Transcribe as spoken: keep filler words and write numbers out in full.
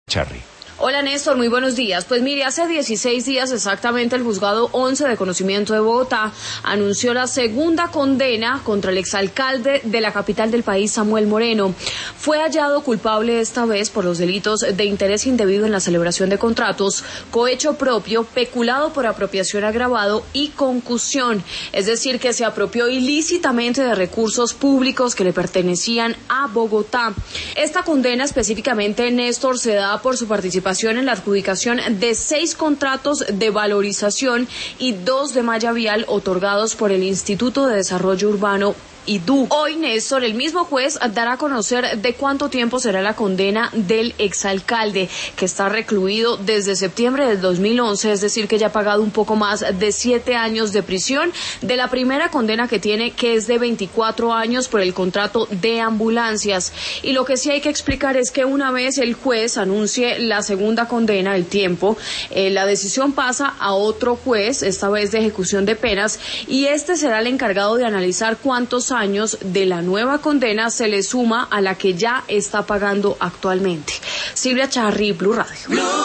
Charri. Hola Néstor, muy buenos días. Pues mire, hace dieciséis días exactamente el Juzgado once de Conocimiento de Bogotá anunció la segunda condena contra el exalcalde de la capital del país, Samuel Moreno. Fue hallado culpable esta vez por los delitos de interés indebido en la celebración de contratos, cohecho propio, peculado por apropiación agravado y concusión, es decir, que se apropió ilícitamente de recursos públicos que le pertenecían a Bogotá. Esta condena específicamente, Néstor, se da por su participación en la adjudicación de seis contratos de valorización y dos de malla vial otorgados por el Instituto de Desarrollo Urbano I D U. Hoy, Néstor, el mismo juez dará a conocer de cuánto tiempo será la condena del exalcalde, que está recluido desde septiembre del dos mil once, es decir, que ya ha pagado un poco más de siete años de prisión, de la primera condena que tiene, que es de veinticuatro años por el contrato de ambulancias. Y lo que sí hay que explicar es que una vez el juez anuncie la segunda condena, el tiempo, eh, la decisión pasa a otro juez, esta vez de ejecución de penas, y este será el encargado de analizar cuántos años de la nueva condena se le suma a la que ya está pagando actualmente. Silvia Charri, Blue Radio.